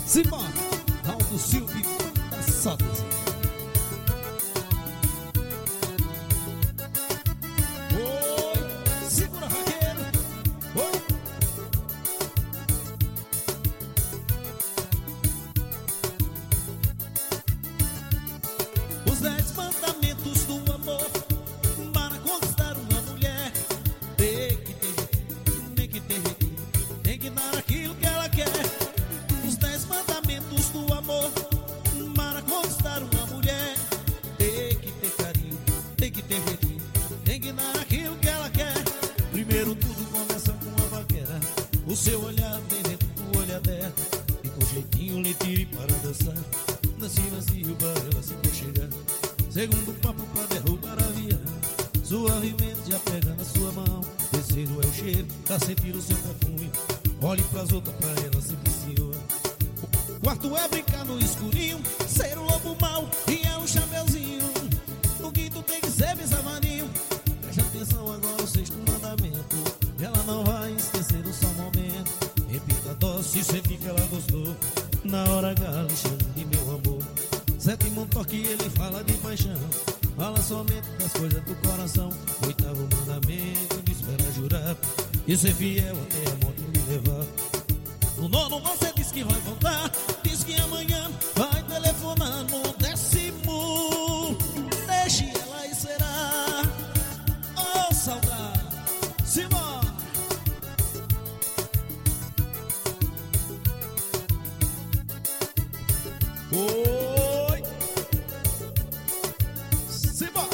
Simbora, Aldo Silvio da Saudade. Oi, segura vaqueiro. Oi. Os 10 mandamentos do amor para conquistar uma mulher. Tem que ter, tem que dar aquilo que ela quer. Os 10 mandamentos do amor para conquistar uma mulher. Tem que ter carinho, tem que ter jeitinho, tem que dar aquilo que ela quer. Primeiro tudo começa com a vaquera. O seu olhar bem dentro do olho dela. E com jeitinho lhe tire para dançar. Dance macio para ela se aconchegar. Segundo papo para derrubar a avião. Suavemente já pega na sua mão. Terceiro é o cheiro pra sentir o seu perfume. Olhe pras outras pra ela se viciou. Quarto é brincar no escurinho, ser o lobo mau e é um chapeuzinho. O quinto tem que ser bem safadinho. Preste atenção agora o sexto mandamento. Ela não vai esquecer o só momento. Repita a dose sempre que ela gostou. Na hora H, chama de meu amor. Sétimo toque ele fala de paixão. Fala somente das coisas do coração. Oitavo mandamento diz pra ela jurar e ser fiel até a morte me levar. No nono você diz que vai voltar. Diz que amanhã vai telefonar. No 10º deixe ela esperar. Oh, saudade, Simão. Oi, Simão.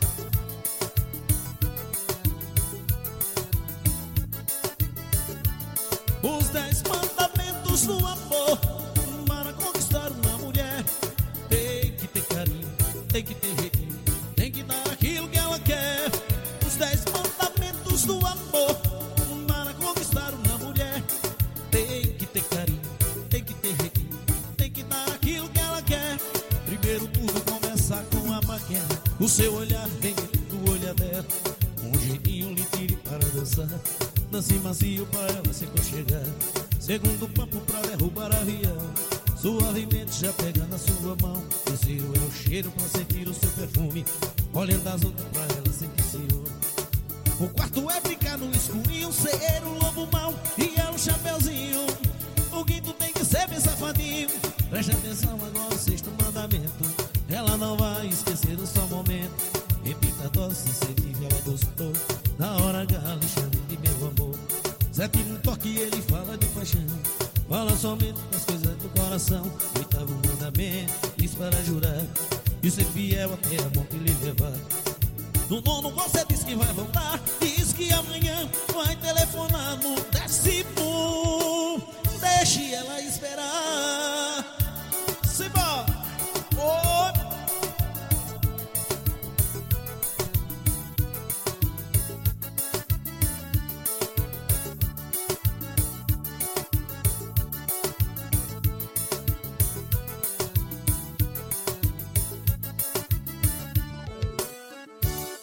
Os 10 mandamentos do amor para conquistar uma mulher. Tem que ter carinho, tem que ter jeitinho, tem que dar aquilo que ela quer. Os 10 mandamentos do amor para conquistar uma mulher. Tem que ter carinho, tem que ter jeitinho, tem que dar aquilo que ela quer. Primeiro tudo começa com a paquera. O seu olhar vem do olho dela. Um jeitinho lhe tire para dançar. Dance macio pra ela se aconchegar. Segundo papo pra derrubar avião. Suavemente já pega na sua mão. Terceiro é o cheiro pra sentir o seu perfume. Olhando as outras pra ela sentir ciúme. O quarto é brincar no escurinho, ser o lobo mau e é um chapeuzinho. O quinto tem que ser bem safadinho. Preste atenção agora o sexto mandamento. Ela não vai esquecer o só momento. Repita a dose, sentir que ela gostou. Na hora H, lhe chame de meu amor. Sétimo toque ele fala de paixão. Fala somente das coisas do coração. Oitavo mandamento diz para jurar e ser fiel até a morte lhe levar. No nono você diz que vai voltar. Diz que amanhã vai telefonar. No 10º deixe ela esperar.